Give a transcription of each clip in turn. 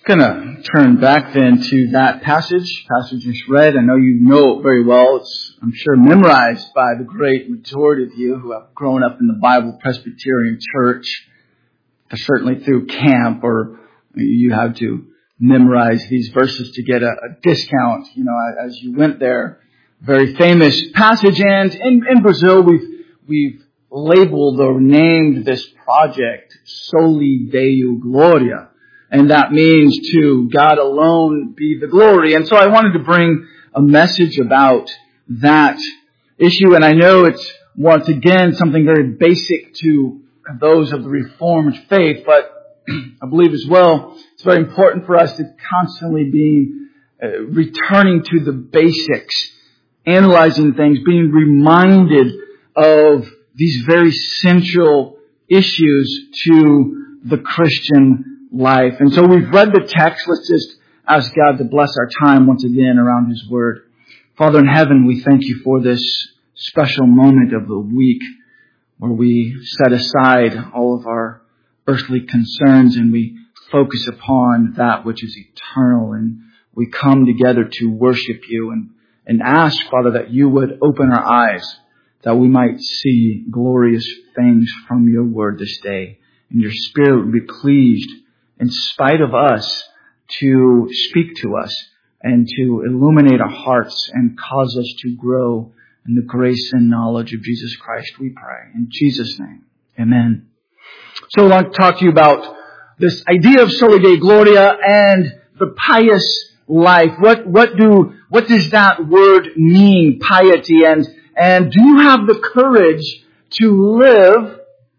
Gonna turn back then to that passage just read. I know you know it very well. It's, I'm sure, memorized by the great majority of you who have grown up in the Bible Presbyterian Church, certainly through camp, or you had to memorize these verses to get a discount, as you went there. Very famous passage, and in Brazil we've labeled or named this project Soli Deo Gloria. And that means to God alone be the glory. And so I wanted to bring a message about that issue. And I know it's, once again, something very basic to those of the Reformed faith. But I believe as well, it's very important for us to constantly be returning to the basics, analyzing things, being reminded of these very central issues to the Christian life. And so we've read the text. Let's just ask God to bless our time once again around His Word. Father in heaven, we thank You for this special moment of the week where we set aside all of our earthly concerns and we focus upon that which is eternal. And we come together to worship You and ask, Father, that You would open our eyes, that we might see glorious things from Your Word this day. And Your Spirit would be pleased, in spite of us, to speak to us and to illuminate our hearts and cause us to grow in the grace and knowledge of Jesus Christ, we pray. In Jesus' name, amen. So I want to talk to you about this idea of Soli Deo Gloria and the pious life. What does that word mean, piety? And do you have the courage to live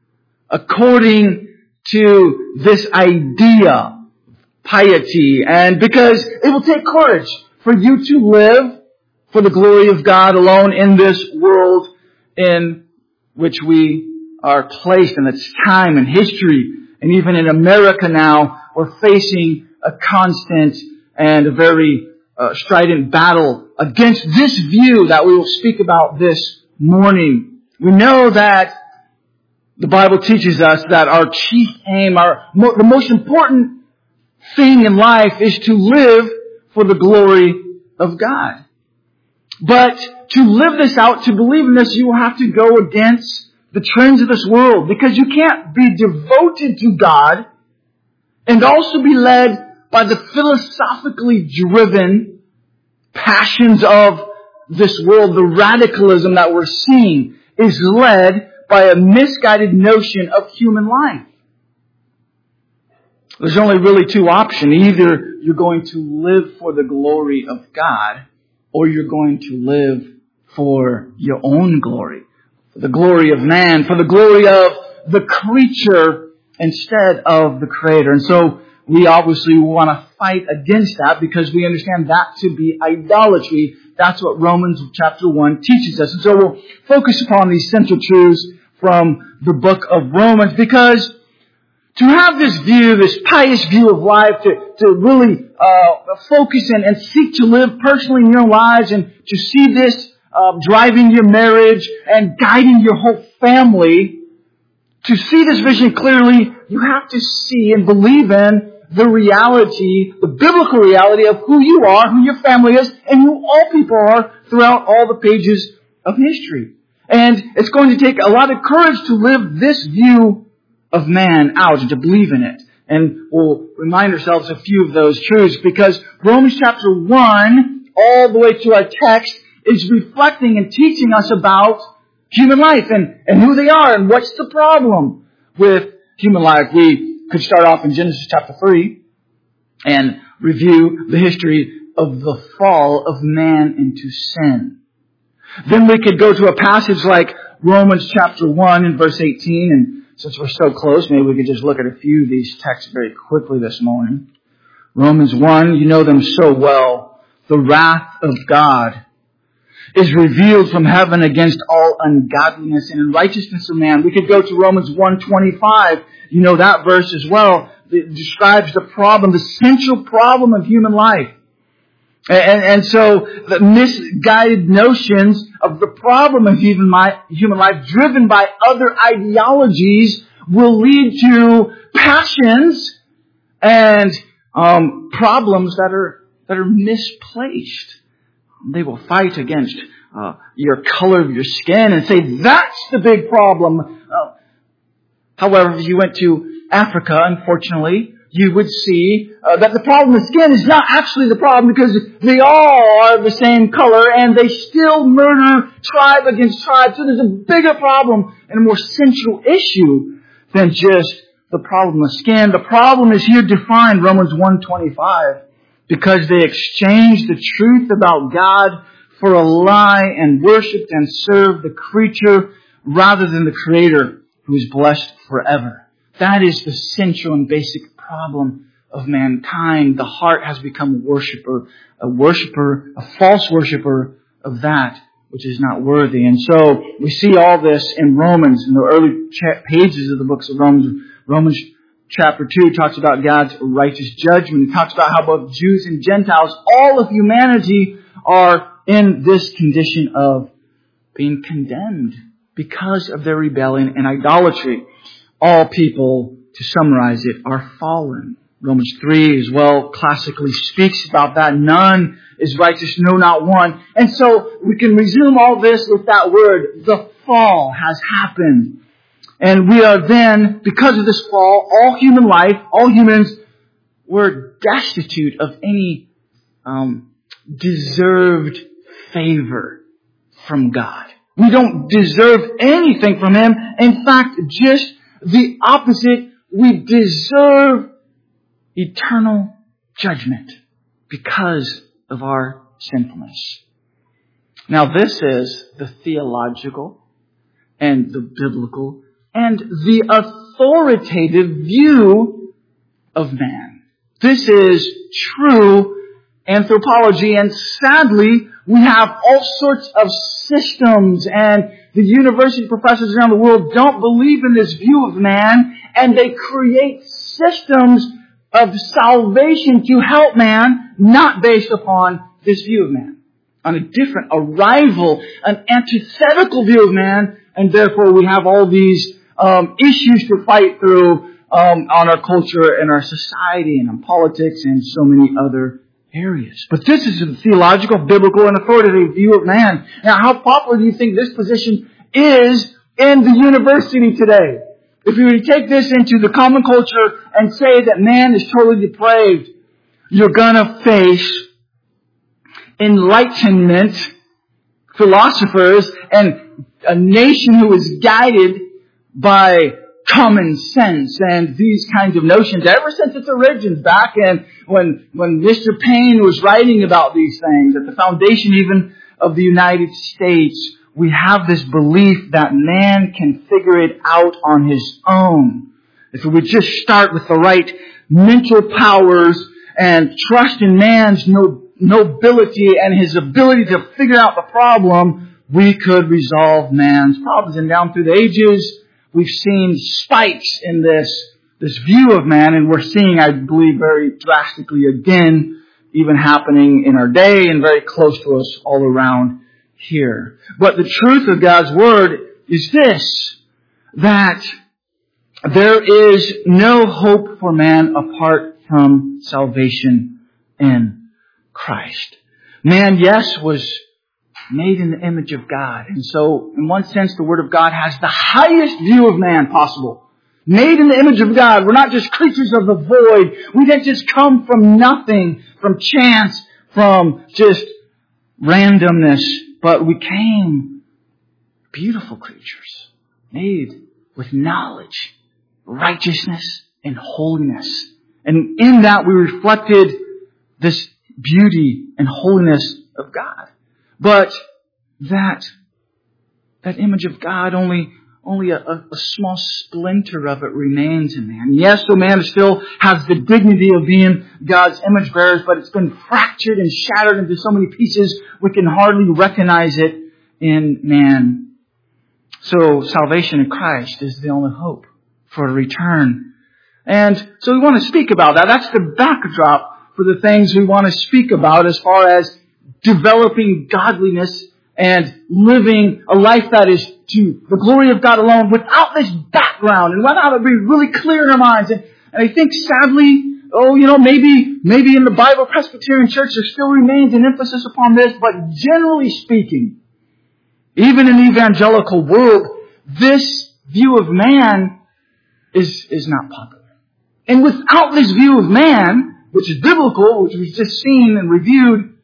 according to this idea, piety? And because it will take courage for you to live for the glory of God alone in this world in which we are placed in its time and history. And even in America now, we're facing a constant and a very strident battle against this view that we will speak about this morning. We know that the Bible teaches us that our chief aim, the most important thing in life is to live for the glory of God. But to live this out, to believe in this, you will have to go against the trends of this world, because you can't be devoted to God and also be led by the philosophically driven passions of this world. The radicalism that we're seeing is led by a misguided notion of human life. There's only really two options. Either you're going to live for the glory of God, or you're going to live for your own glory, for the glory of man, for the glory of the creature instead of the Creator. And so we obviously want to fight against that, because we understand that to be idolatry. That's what Romans chapter 1 teaches us. And so we'll focus upon these central truths from the book of Romans, because to have this view, this pious view of life, to really focus and seek to live personally in your lives, and to see this driving your marriage and guiding your whole family, to see this vision clearly, you have to see and believe in the reality, the biblical reality of who you are, who your family is, and who all people are throughout all the pages of history. And it's going to take a lot of courage to live this view of man out and to believe in it. And we'll remind ourselves a few of those truths, because Romans chapter 1, all the way to our text, is reflecting and teaching us about human life and who they are and what's the problem with human life. We could start off in Genesis chapter 3 and review the history of the fall of man into sin. Then we could go to a passage like Romans chapter 1 and verse 18. And since we're so close, maybe we could just look at a few of these texts very quickly this morning. Romans 1, you know them so well. The wrath of God is revealed from heaven against all ungodliness and unrighteousness of man. We could go to Romans 1:25. You know that verse as well. It describes the problem, the central problem of human life. And so the misguided notions of the problem of human life, driven by other ideologies, will lead to passions and problems that are misplaced. They will fight against your color of your skin and say, that's the big problem. However, if you went to Africa, unfortunately, you would see that the problem of skin is not actually the problem, because they all are the same color and they still murder tribe against tribe. So there's a bigger problem and a more central issue than just the problem of skin. The problem is here defined, Romans 1:25, because they exchanged the truth about God for a lie and worshipped and served the creature rather than the Creator, who is blessed forever. That is the central and basic problem of mankind. The heart has become a false worshiper of that which is not worthy. And so we see all this in Romans, in the early pages of the books of Romans. Romans chapter 2 talks about God's righteous judgment. It talks about how both Jews and Gentiles, all of humanity, are in this condition of being condemned because of their rebellion and idolatry. All people, to summarize it, are fallen. Romans 3 as well classically speaks about that. None is righteous, no, not one. And so we can resume all this with that word. The fall has happened. And we are then, because of this fall, all human life, all humans, were destitute of any deserved favor from God. We don't deserve anything from Him. In fact, just the opposite. We deserve eternal judgment because of our sinfulness. Now, this is the theological and the biblical and the authoritative view of man. This is true anthropology, and sadly, we have all sorts of systems, and the university professors around the world don't believe in this view of man, and they create systems of salvation to help man, not based upon this view of man. On a rival, an antithetical view of man, and therefore we have all these issues to fight through on our culture and our society and on politics and so many other areas. But this is a theological, biblical, and authoritative view of man. Now, how popular do you think this position is in the university today? If you were to take this into the common culture and say that man is totally depraved, you're going to face Enlightenment philosophers and a nation who is guided by common sense and these kinds of notions ever since its origins back in when Mr. Paine was writing about these things at the foundation even of the United States. We have this belief that man can figure it out on his own. If we would just start with the right mental powers and trust in man's nobility and his ability to figure out the problem, we could resolve man's problems. And down through the ages, we've seen spikes in this view of man, and we're seeing, I believe, very drastically again, even happening in our day and very close to us all around here. But the truth of God's Word is this, that there is no hope for man apart from salvation in Christ. Man, yes, was made in the image of God. And so, in one sense, the Word of God has the highest view of man possible. Made in the image of God. We're not just creatures of the void. We didn't just come from nothing, from chance, from just randomness. But we came beautiful creatures, made with knowledge, righteousness, and holiness. And in that we reflected this beauty and holiness of God. But that image of God, only a small splinter of it remains in man. Yes, so man still has the dignity of being God's image bearers, but it's been fractured and shattered into so many pieces we can hardly recognize it in man. So salvation in Christ is the only hope for a return. And so we want to speak about that. That's the backdrop for the things we want to speak about as far as developing godliness and living a life that is to the glory of God alone without this background and without it being really clear in our minds. And I think sadly maybe in the Bible Presbyterian Church there still remains an emphasis upon this, but generally speaking, even in the evangelical world, this view of man is not popular. And without this view of man, which is biblical, which we've just seen and reviewed,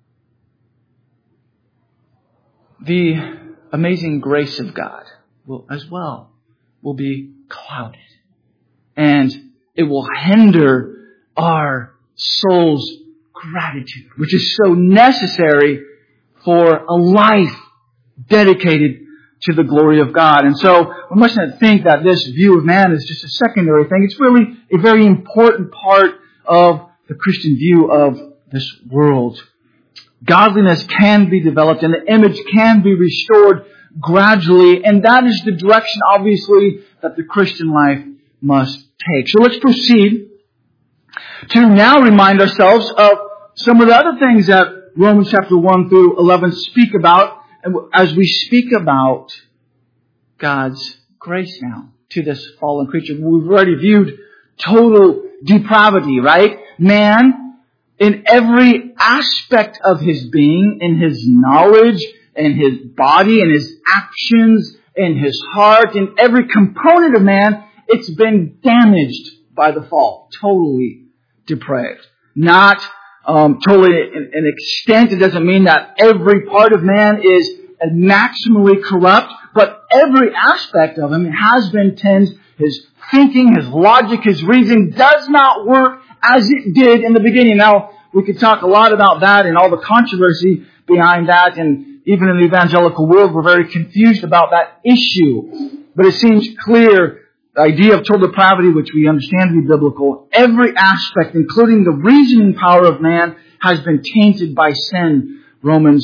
the amazing grace of God will be clouded. And it will hinder our soul's gratitude, which is so necessary for a life dedicated to the glory of God. And so we must not think that this view of man is just a secondary thing. It's really a very important part of the Christian view of this world. Godliness can be developed and the image can be restored gradually, and that is the direction, obviously, that the Christian life must take. So let's proceed to now remind ourselves of some of the other things that Romans chapter 1 through 11 speak about, as we speak about God's grace now to this fallen creature. We've already viewed total depravity, right? Man, in every aspect of his being, in his knowledge, in his body, in his actions, in his heart, in every component of man, it's been damaged by the fall. Totally depraved. Not totally an extent. It doesn't mean that every part of man is maximally corrupt, but every aspect of him has been tinged. His thinking, his logic, his reasoning does not work as it did in the beginning. Now, we could talk a lot about that and all the controversy behind that, and even in the evangelical world, we're very confused about that issue. But it seems clear, the idea of total depravity, which we understand to be biblical, every aspect, including the reasoning power of man, has been tainted by sin. Romans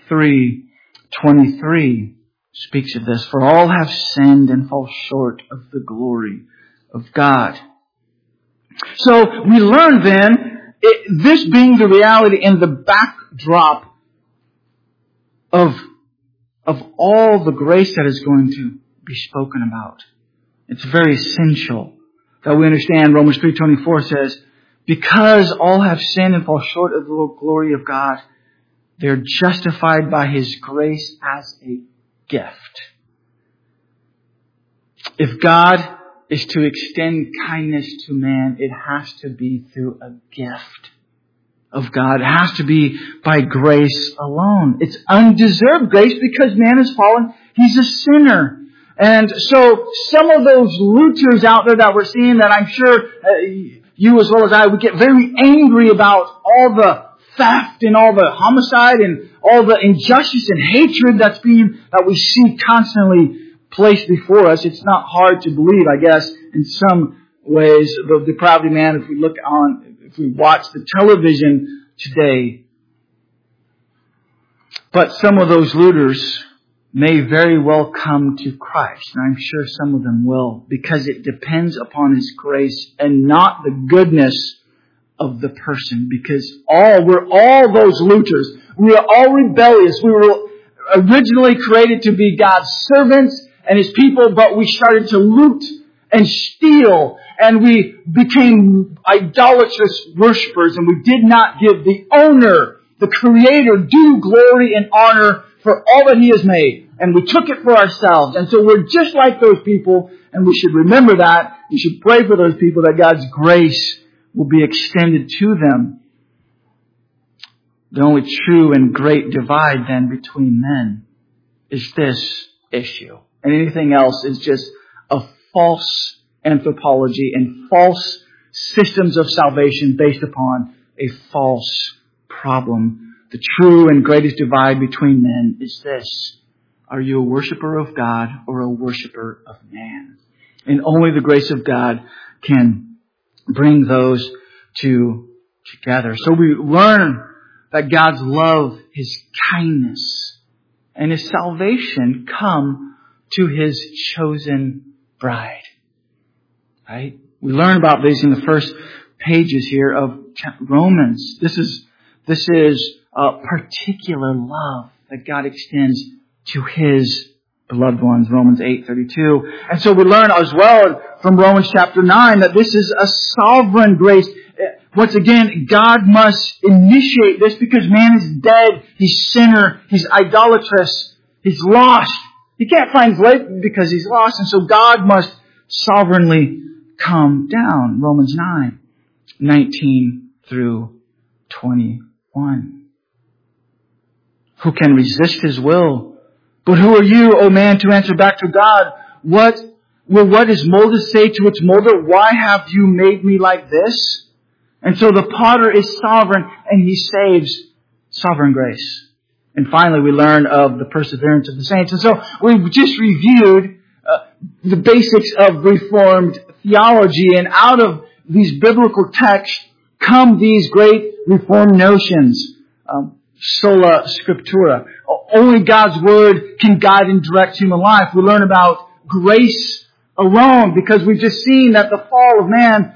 3:23 speaks of this. For all have sinned and fall short of the glory of God. So we learn then, this being the reality in the backdrop of all the grace that is going to be spoken about. It's very essential that we understand Romans 3:24 says, because all have sinned and fall short of the glory of God, they're justified by His grace as a gift. If God is to extend kindness to man, it has to be through a gift of God. It has to be by grace alone. It's undeserved grace because man is fallen. He's a sinner. And so some of those looters out there that we're seeing, that I'm sure you as well as I would get very angry about all the theft and all the homicide and all the injustice and hatred that we see constantly placed before us. It's not hard to believe, I guess, in some ways, the depravity man, if we watch the television today. But some of those looters may very well come to Christ. And I'm sure some of them will, because it depends upon His grace and not the goodness of the person. Because we're all those looters. We are all rebellious. We were originally created to be God's servants and His people, but we started to loot and steal, and we became idolatrous worshipers, and we did not give the owner, the Creator, due glory and honor for all that He has made. And we took it for ourselves. And so we're just like those people, and we should remember that. We should pray for those people that God's grace will be extended to them. The only true and great divide then between men is this issue. And anything else is just a false anthropology and false systems of salvation based upon a false problem. The true and greatest divide between men is this. Are you a worshiper of God or a worshiper of man? And only the grace of God can bring those two together. So we learn that God's love, His kindness, and His salvation come to His chosen bride. Right? We learn about this in the first pages here of Romans. This is a particular love that God extends to His beloved ones, Romans 8:32. And so we learn as well from Romans chapter 9 that this is a sovereign grace. once again, God must initiate this because man is dead. He's sinner. He's idolatrous. He's lost. He can't find his way because he's lost. And so God must sovereignly come down. Romans 9:19 through 21. Who can resist His will? But who are you, O man, to answer back to God? What does Moses say to its molder? Why have you made me like this? And so the potter is sovereign and He saves. Sovereign grace. And finally, we learn of the perseverance of the saints. And so we've just reviewed the basics of Reformed theology. And out of these biblical texts come these great Reformed notions. Sola Scriptura. Only God's Word can guide and direct human life. We learn about grace alone because we've just seen that the fall of man,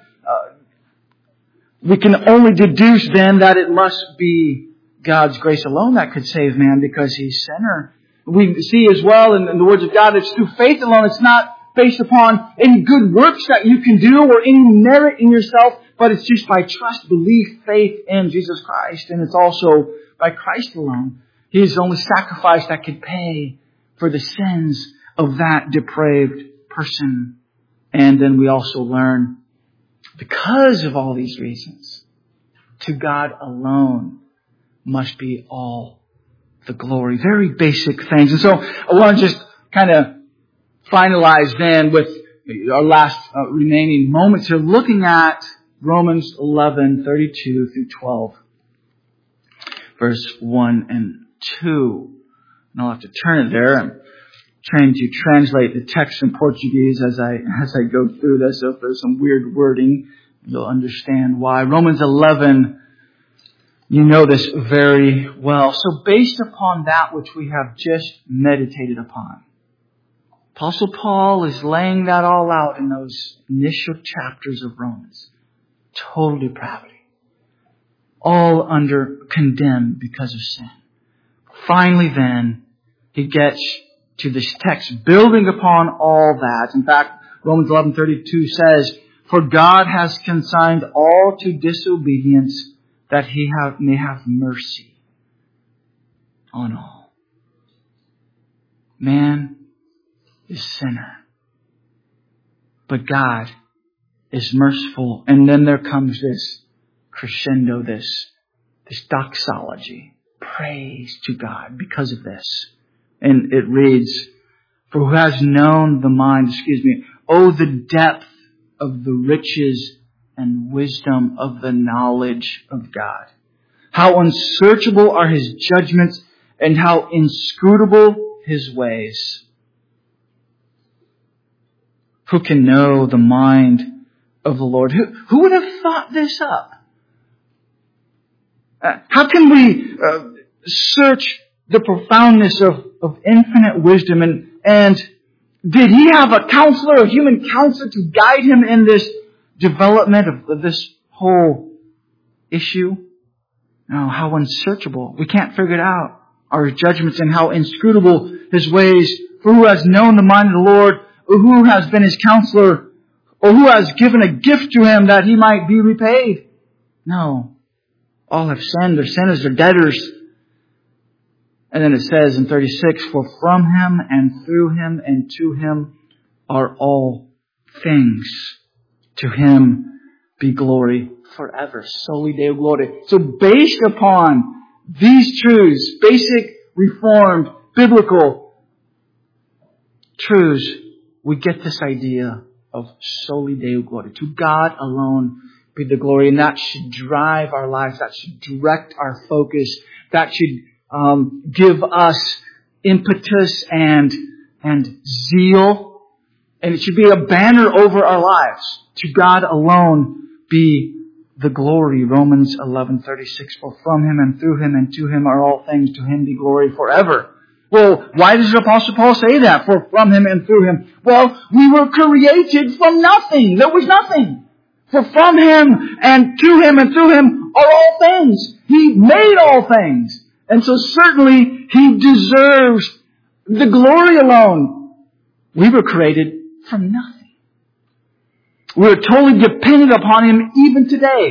we can only deduce then that it must be God's grace alone that could save man because he's sinner. We see as well in the words of God, it's through faith alone. It's not based upon any good works that you can do or any merit in yourself, but it's just by trust, belief, faith in Jesus Christ. And it's also by Christ alone. He is the only sacrifice that could pay for the sins of that depraved person. And then we also learn, because of all these reasons, to God alone must be all the glory. Very basic things. And so I want to just kind of finalize then with our last remaining moments here, looking at Romans 11:32 through 12, verse 1 and 2. And I'll have to turn it there. I'm trying to translate the text in Portuguese as I go through this. So if there's some weird wording, you'll understand why. Romans 11, you know this very well. So based upon that which we have just meditated upon, Apostle Paul is laying that all out in those initial chapters of Romans. Total depravity. All condemned because of sin. Finally then, he gets to this text building upon all that. In fact, Romans 11:32 says, "For God has consigned all to disobedience, that He may have mercy on all." Man is sinner, but God is merciful. And then there comes this crescendo, this doxology. Praise to God because of this. And it reads, "For who has known the mind, oh, the depth of the riches and wisdom of the knowledge of God. How unsearchable are His judgments and how inscrutable His ways. Who can know the mind of the Lord?" Who would have thought this up? How can we search the profoundness of infinite wisdom? And did He have a counselor, a human counselor, to guide him in this development of this whole issue? No, how unsearchable. We can't figure it out. Our judgments and how inscrutable His ways. For who has known the mind of the Lord? Or who has been His counselor? Or who has given a gift to Him that He might be repaid? No. All have sinned. They're sinners. They're debtors. And then it says in 36, "For from Him and through Him and to Him are all things. To Him be glory forever." Soli Deo Gloria. So based upon these truths, basic Reformed, biblical truths, we get this idea of Soli Deo Gloria. To God alone be the glory. And that should drive our lives. That should direct our focus. That should give us impetus and zeal. And it should be a banner over our lives. To God alone be the glory. Romans 11:36. "For from Him and through Him and to Him are all things. To Him be glory forever." Well, why does the Apostle Paul say that? For from Him and through Him. Well, we were created from nothing. There was nothing. For from Him and to Him and through Him are all things. He made all things. And so certainly He deserves the glory alone. We were created from nothing. We're totally dependent upon Him even today.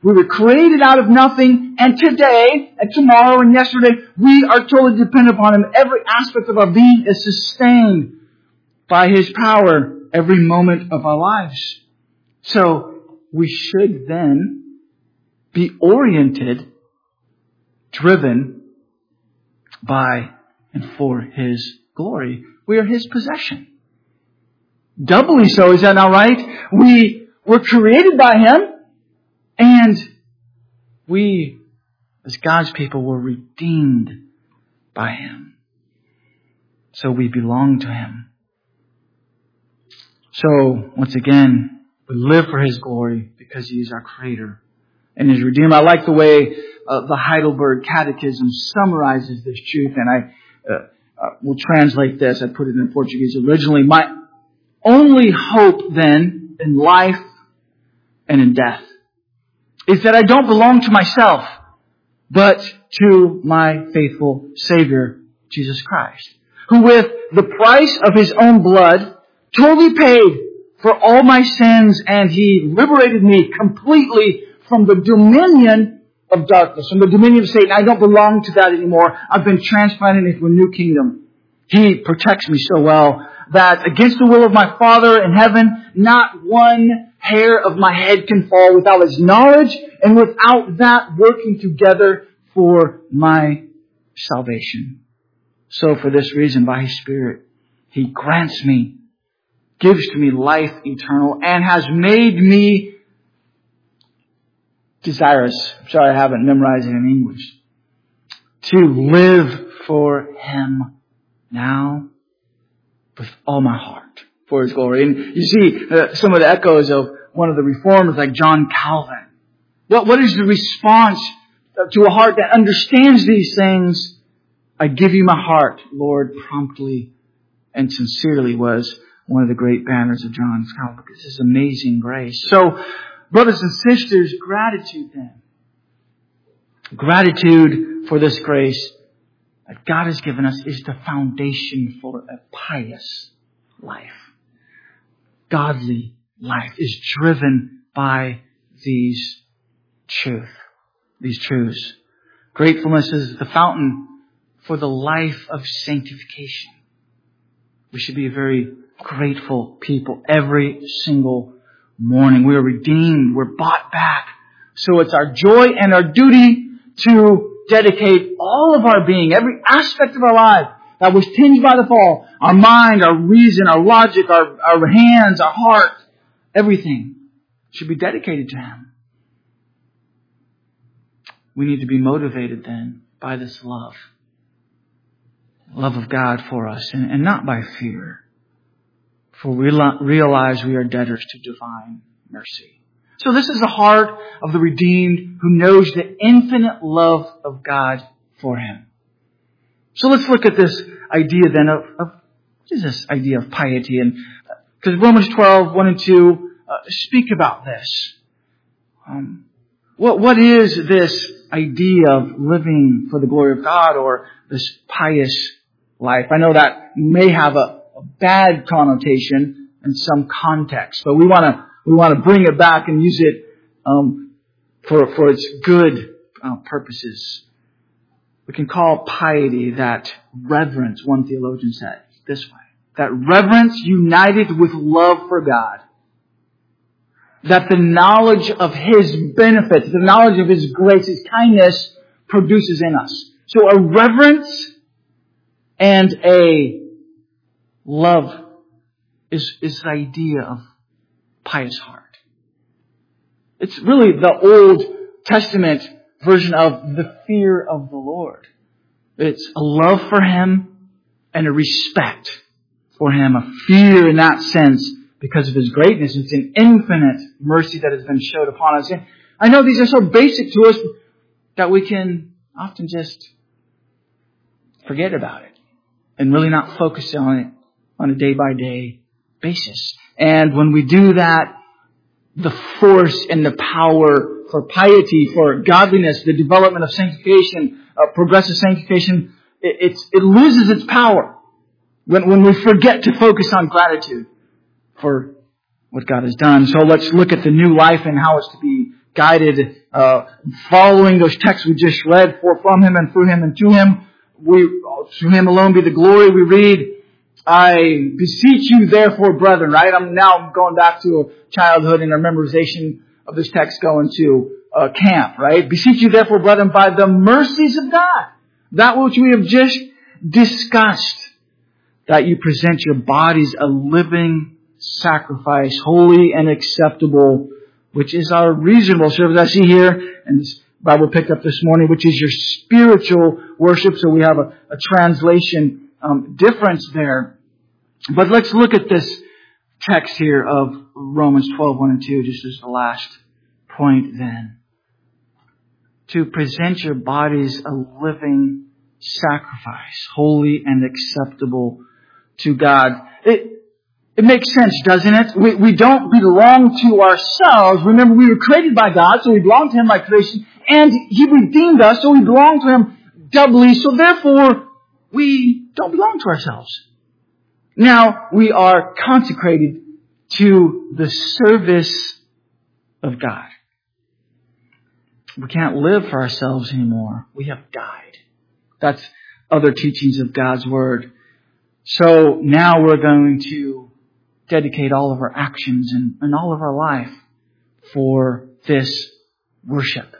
We were created out of nothing, and today, and tomorrow, and yesterday, we are totally dependent upon Him. Every aspect of our being is sustained by His power every moment of our lives. So, we should then be oriented, driven by and for His glory. We are His possession. Doubly so, is that not right? We were created by Him, and we, as God's people, were redeemed by Him. So we belong to Him. So, once again, we live for His glory because He is our Creator and His Redeemer. I like the way the Heidelberg Catechism summarizes this truth, and I will translate this. I put it in Portuguese originally. My only hope then in life and in death is that I don't belong to myself, but to my faithful Savior, Jesus Christ, who with the price of His own blood totally paid for all my sins, and He liberated me completely from the dominion of darkness, from the dominion of Satan. I don't belong to that anymore. I've been transplanted into a new kingdom. He protects me so well that against the will of my Father in heaven, not one hair of my head can fall without His knowledge and without that working together for my salvation. So for this reason, by His Spirit, He grants me, gives to me life eternal, and has made me desirous. I'm sorry I haven't memorized it in English. To live for Him now with all my heart for His glory. And you see some of the echoes of one of the reformers like John Calvin. What is the response to a heart that understands these things? I give you my heart, Lord, promptly and sincerely was one of the great banners of John Calvin. This is amazing grace. So, brothers and sisters, gratitude then. Gratitude for this grace that God has given us is the foundation for a pious life. Godly life is driven by these truths. Gratefulness is the fountain for the life of sanctification. We should be a very grateful people every single morning. We are redeemed. We're bought back. So it's our joy and our duty to dedicate all of our being, every aspect of our life that was tinged by the fall, our mind, our reason, our logic, our hands, our heart, everything should be dedicated to Him. We need to be motivated then by this love of God for us, and not by fear. For we realize we are debtors to divine mercy. So this is the heart of the redeemed who knows the infinite love of God for him. So let's look at this idea then of what is this idea of piety? And because Romans 12, 1 and 2 speak about this. What is this idea of living for the glory of God, or this pious life? I know that may have a bad connotation in some context, but we want to bring it back and use it for its good purposes. We can call piety that reverence, one theologian said this way, that reverence united with love for God, that the knowledge of His benefits, the knowledge of His grace, His kindness produces in us. So a reverence and a love is the idea of pious heart. It's really the Old Testament version of the fear of the Lord. It's a love for Him and a respect for Him, a fear in that sense because of His greatness. It's an infinite mercy that has been showed upon us. And I know these are so basic to us that we can often just forget about it and really not focus on it on a day-by-day basis. And when we do that, the force and the power for piety, for godliness, the development of sanctification, progressive sanctification, it loses its power when we forget to focus on gratitude for what God has done. So let's look at the new life and how it's to be guided following those texts we just read, for from Him and through Him and to Him, to Him alone be the glory. We read, I beseech you therefore, brethren, right? I'm now going back to childhood and our memorization of this text going to camp, right? Beseech you therefore, brethren, by the mercies of God, that which we have just discussed, that you present your bodies a living sacrifice, holy and acceptable, which is our reasonable service. I see here, and this Bible picked up this morning, which is your spiritual worship. So we have a translation difference there. But let's look at this text here of Romans 12, 1 and 2, just as the last point then. To present your bodies a living sacrifice, holy and acceptable to God. It makes sense, doesn't it? We don't belong to ourselves. Remember, we were created by God, so we belong to Him by creation. And He redeemed us, so we belong to Him doubly. So therefore, we don't belong to ourselves. Now, we are consecrated to the service of God. We can't live for ourselves anymore. We have died. That's other teachings of God's Word. So now we're going to dedicate all of our actions and all of our life for this worship.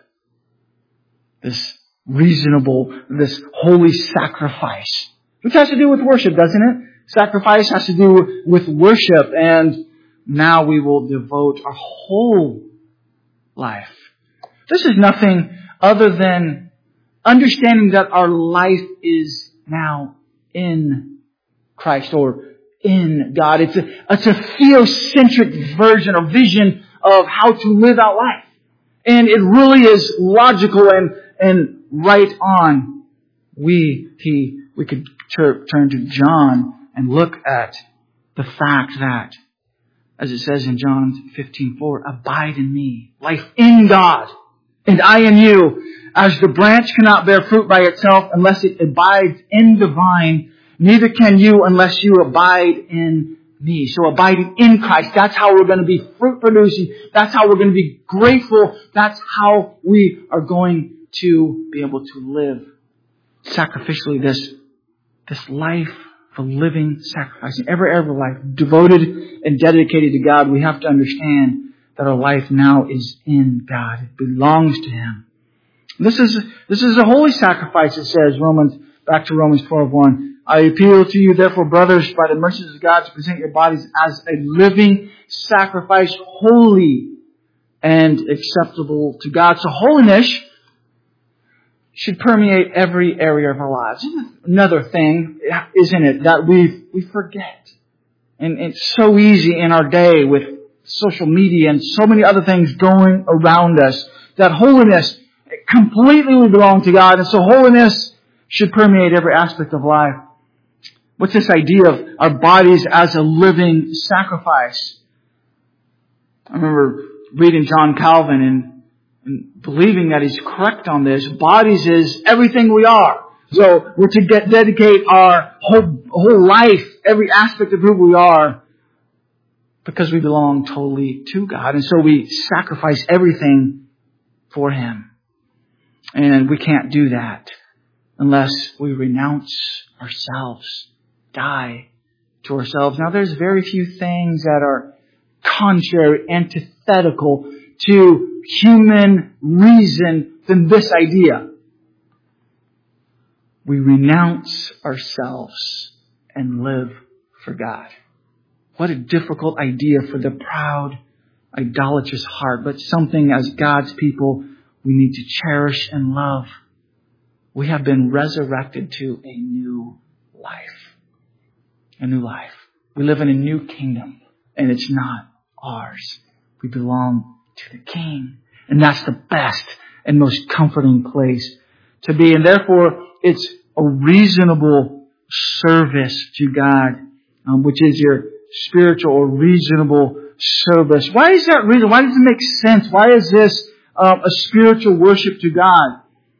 This reasonable, this holy sacrifice. Which has to do with worship, doesn't it? Sacrifice has to do with worship. And now we will devote our whole life. This is nothing other than understanding that our life is now in Christ or in God. It's a theocentric version or vision of how to live out life. And it really is logical and right on. We could turn to John and look at the fact that, as it says in John 15:4, abide in me, life in God, and I in you. As the branch cannot bear fruit by itself unless it abides in the vine, neither can you unless you abide in me. So abiding in Christ, that's how we're going to be fruit producing. That's how we're going to be grateful. That's how we are going to be able to live sacrificially this life of living, sacrificing every area of life, devoted and dedicated to God. We have to understand that our life now is in God. It belongs to Him. This is a holy sacrifice, it says, back to Romans 12:1. I appeal to you, therefore, brothers, by the mercies of God, to present your bodies as a living sacrifice, holy and acceptable to God. So holiness should permeate every area of our lives. Another thing, isn't it, that we forget. And it's so easy in our day with social media and so many other things going around us, that holiness completely we belong to God. And so holiness should permeate every aspect of life. What's this idea of our bodies as a living sacrifice? I remember reading John Calvin and believing that he's correct on this. Bodies is everything we are. So we're to dedicate our whole life, every aspect of who we are, because we belong totally to God. And so we sacrifice everything for Him. And we can't do that unless we renounce ourselves, die to ourselves. Now, there's very few things that are contrary, antithetical to human reason than this idea. We renounce ourselves and live for God. What a difficult idea for the proud, idolatrous heart, but something as God's people we need to cherish and love. We have been resurrected to a new life. A new life. We live in a new kingdom, and it's not ours. We belong to the King. And that's the best and most comforting place to be. And therefore, it's a reasonable service to God, which is your spiritual or reasonable service. Why is that reason? Why does it make sense? Why is this a spiritual worship to God?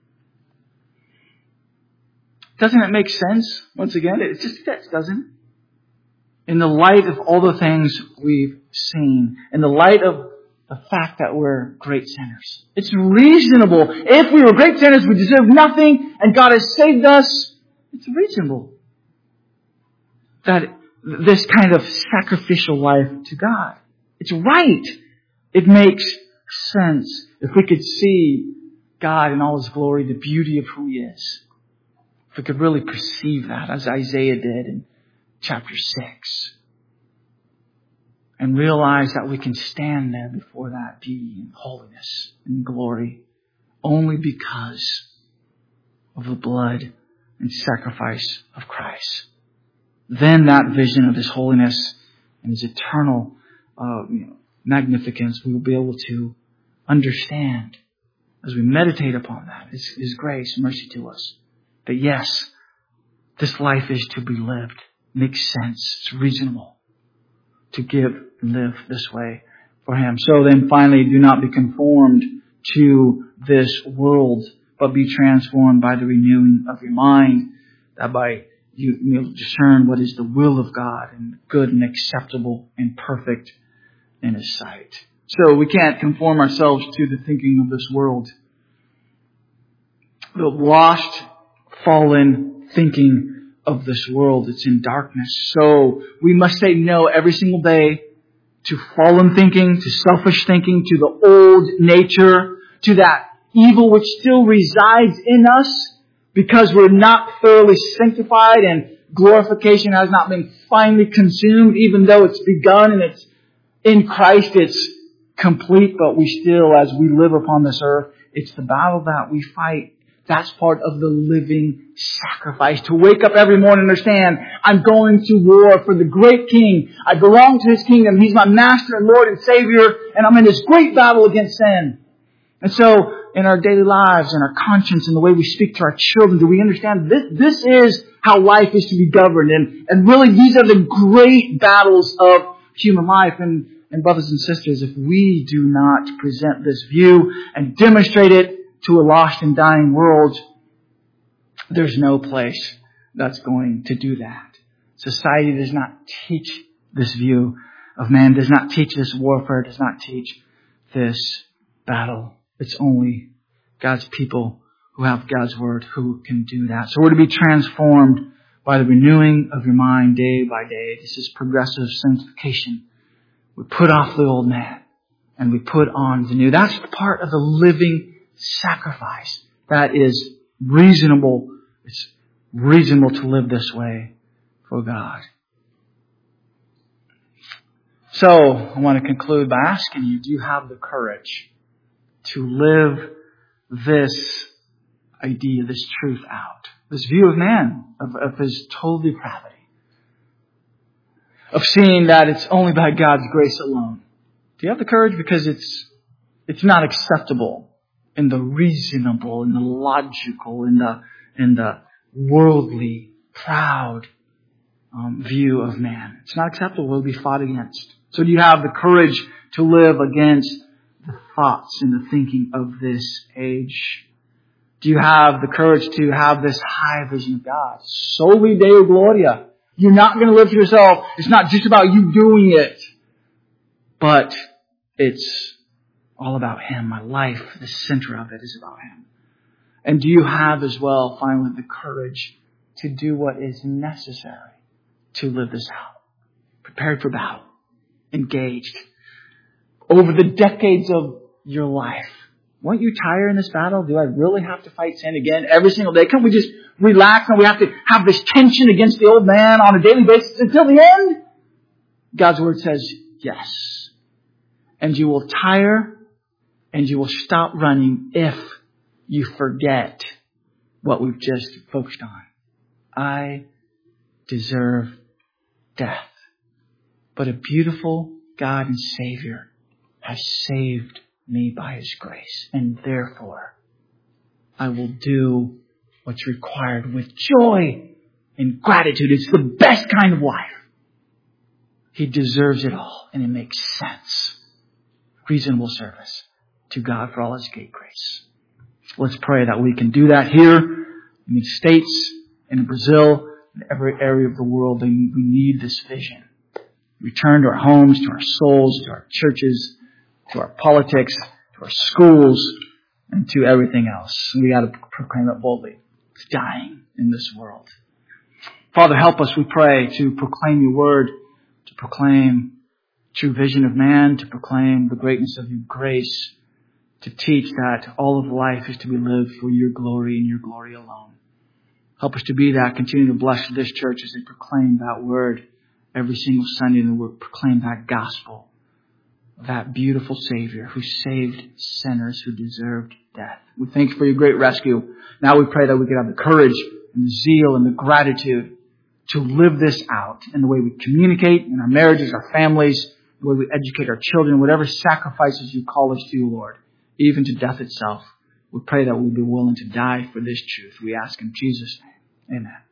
Doesn't it make sense? Once again, it just fits, doesn't it? In the light of all the things we've seen, in the light of the fact that we're great sinners. It's reasonable. If we were great sinners, we deserve nothing, and God has saved us. It's reasonable that this kind of sacrificial life to God. It's right. It makes sense. If we could see God in all His glory, the beauty of who He is. If we could really perceive that, as Isaiah did in chapter 6. And realize that we can stand there before that beauty and holiness and glory only because of the blood and sacrifice of Christ. Then that vision of His holiness and His eternal magnificence we will be able to understand as we meditate upon that. His grace, mercy to us. That yes, this life is to be lived. Makes sense. It's reasonable to give and live this way for Him. So then finally, do not be conformed to this world, but be transformed by the renewing of your mind, that by you may discern what is the will of God, and good and acceptable and perfect in His sight. So we can't conform ourselves to the thinking of this world. The lost, fallen thinking of this world, it's in darkness. So we must say no every single day to fallen thinking, to selfish thinking, to the old nature, to that evil which still resides in us because we're not thoroughly sanctified and glorification has not been finally consumed, even though it's begun and it's in Christ, it's complete, but we still, as we live upon this earth, it's the battle that we fight. That's part of the living sacrifice. To wake up every morning and understand, I'm going to war for the great King. I belong to His kingdom. He's my Master and Lord and Savior. And I'm in this great battle against sin. And so, in our daily lives and our conscience and the way we speak to our children, do we understand this is how life is to be governed? And really, these are the great battles of human life. And brothers and sisters, if we do not present this view and demonstrate it to a lost and dying world, there's no place that's going to do that. Society does not teach this view of man, does not teach this warfare, does not teach this battle. It's only God's people who have God's Word who can do that. So we're to be transformed by the renewing of your mind day by day. This is progressive sanctification. We put off the old man and we put on the new. That's part of the living sacrifice. That is reasonable. It's reasonable to live this way for God. So, I want to conclude by asking you, do you have the courage to live this idea, this truth out? This view of man, of his total depravity. Of seeing that it's only by God's grace alone. Do you have the courage? Because it's not acceptable in the reasonable, in the logical, in the worldly, proud view of man. It's not acceptable. It will be fought against. So do you have the courage to live against the thoughts and the thinking of this age? Do you have the courage to have this high vision of God? Soli Deo Gloria. You're not going to live for yourself. It's not just about you doing it. But it's all about Him. My life, the center of it is about Him. And do you have as well, finally, the courage to do what is necessary to live this out? Prepared for battle. Engaged. Over the decades of your life. Won't you tire in this battle? Do I really have to fight sin again every single day? Can't we just relax and we have to have this tension against the old man on a daily basis until the end? God's Word says yes. And you will tire and you will stop running if you forget what we've just focused on. I deserve death. But a beautiful God and Savior has saved me by His grace. And therefore, I will do what's required with joy and gratitude. It's the best kind of life. He deserves it all. And it makes sense. Reasonable service to God for all His great grace. Let's pray that we can do that here in the States, in Brazil, in every area of the world. And we need this vision. Return to our homes, to our souls, to our churches, to our politics, to our schools, and to everything else. And we got to proclaim it boldly. It's dying in this world. Father, help us, we pray, to proclaim your word, to proclaim true vision of man, to proclaim the greatness of your grace, to teach that all of life is to be lived for your glory and your glory alone. Help us to be that. Continue to bless this church as they proclaim that word every single Sunday, and we proclaim that gospel, that beautiful Savior who saved sinners who deserved death. We thank you for your great rescue. Now we pray that we could have the courage and the zeal and the gratitude to live this out in the way we communicate in our marriages, our families, the way we educate our children, whatever sacrifices you call us to, Lord, even to death itself. We pray that we'll be willing to die for this truth. We ask in Jesus' name. Amen.